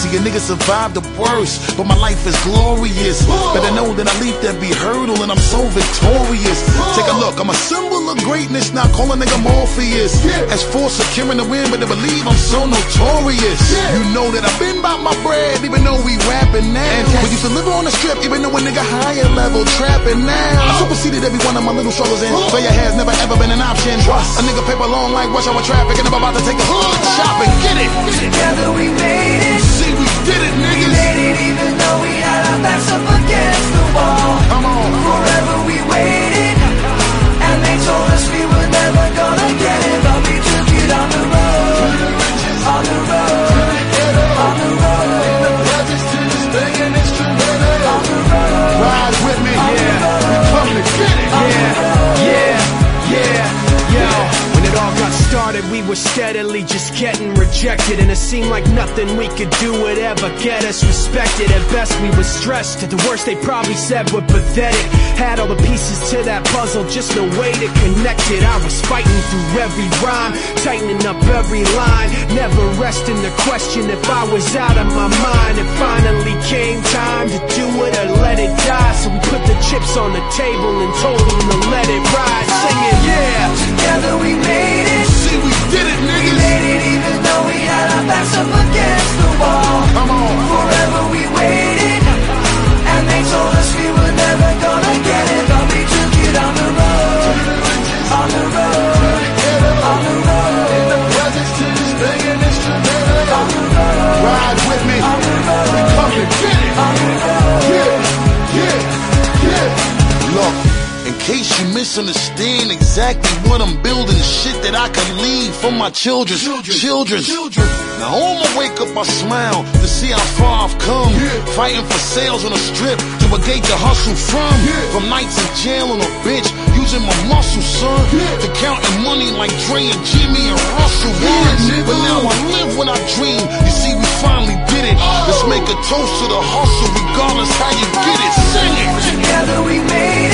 See a nigga survive the worst, but my life is glorious. Better know that I leap that be hurdle and I'm so victorious. Take a look, I'm a symbol of greatness, not call a nigga Morpheus. As for securing the win, but they believe I'm so notorious. You know that I've been about my bread, even though we rapping now. We used to live on the strip, even though a nigga higher level trapping now. I superseded every one of my little struggles and failure has never ever been an option. A nigga paper long like rush hour traffic and I'm about to take a hood shopping. Get it! Together we made it. See, we did it, niggas. We made it even though we had our backs up against the wall. Come on. Forever we waited, and they told us we were never gonna get it, but we took it on the road, on the road, on the road. The projects to this thing and it's tremendous. On the road. Ride with me, yeah. We come to get it. Yo, when it all got started, we were steadily just getting rejected, and it seemed like nothing we could do would ever get us respected. At best we were stressed, at the worst they probably said we're pathetic. Had all the pieces to that puzzle, just no way to connect it. I was fighting through every rhyme, tightening up every line, never resting the question if I was out of my mind. It finally came time to do it or let it die, so we put the chips on the table and told them to let it ride, singing yeah. Together we made it. See, we did it, niggas. We made it even though we had our backs up against the wall. Come on. Forever we waited, and they told us we were never gonna get it, but we took it on the road, on the road, on the road. The projects to this thing and it's tremendous. On the road. Ride with me. On the road. We come to get it. On the road. Yeah. Look, in case you misunderstand exactly what I'm building, shit that I can leave for my children. Now on my wake up I smile to see how far I've come. Fighting for sales on the strip to a gate to hustle from. From nights in jail on a bench, using my muscle, son. To counting money like Dre and Jimmy and Russell once. But now I live when I dream. You see, we finally did it. Let's make a toast to the hustle regardless how you get it. Sing it. Together we made